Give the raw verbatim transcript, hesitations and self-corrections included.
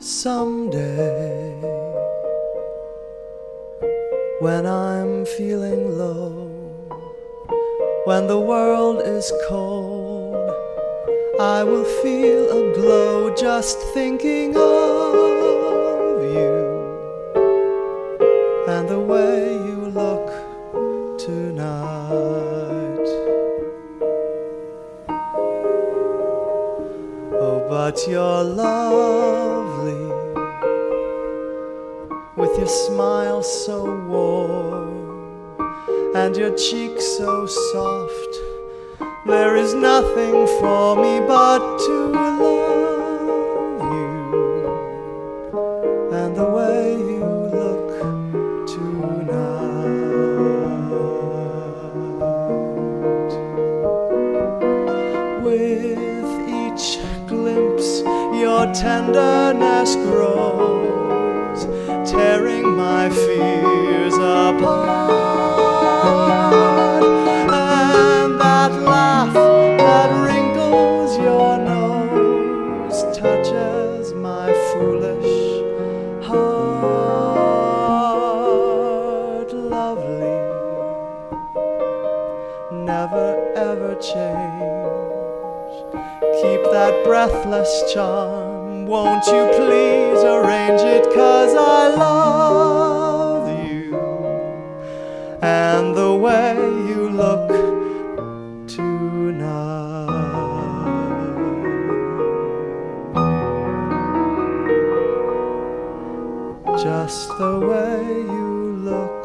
Someday, when I'm feeling low, when the world is cold, I will feel a glow just thinking of you and the way you look tonight. Oh, but you're lovely, with your smile so warm and your cheeks so soft. There is nothing for me but to love you and the way you look tonight. With each glimpse your tenderness grows, tearing my fears apart. And that laugh that wrinkles your nose touches my foolish heart. Lovely, never ever change. Keep that breathless charm, won't you please arrange it, 'cause I love you and the way you look tonight. Just the way you look